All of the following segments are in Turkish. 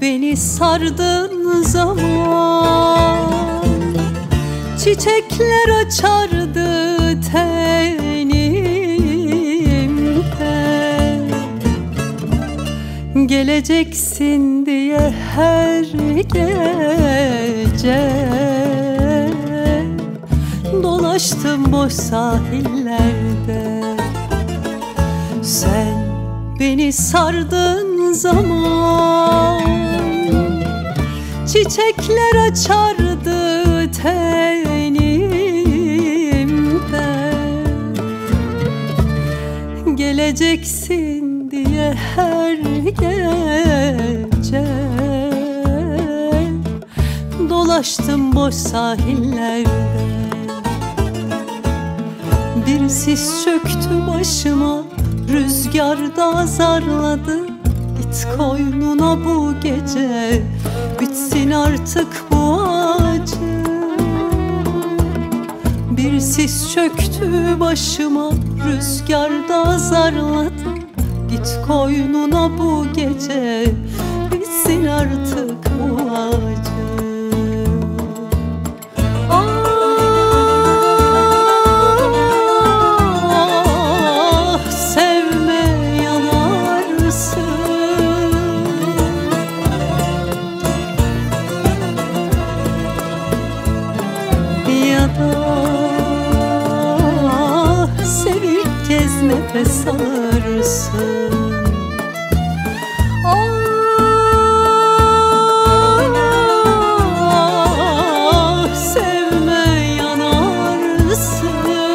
beni sardığın zaman çiçekler açardı tenimde. Geleceksin diye her gece dolaştım boş sahillerde. Sen beni sardığın zaman çiçekler açardı tenimde. Geleceksin diye her gece dolaştım boş sahillerde. Bir sis çöktü başıma, rüzgarda azarladı. Git koynuna bu gece, bitsin artık bu acı. Bir sis çöktü başıma, rüzgarda azarladı. Git koynuna bu gece, bitsin artık bu acı. Sevip kez nefes alırsın. Ah, sevme yanarsın.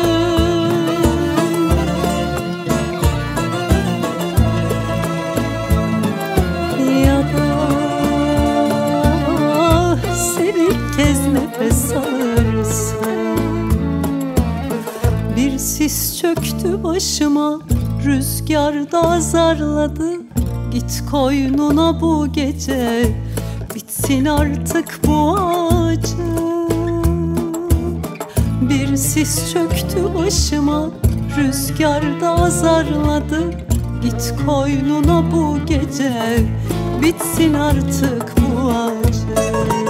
Ya da sevip kez nefes alırsın. Bir sis çöktü başıma, rüzgarda azarladı. Git koynuna bu gece, bitsin artık bu acı. Bir sis çöktü başıma, rüzgarda azarladı. Git koynuna bu gece, bitsin artık bu acı.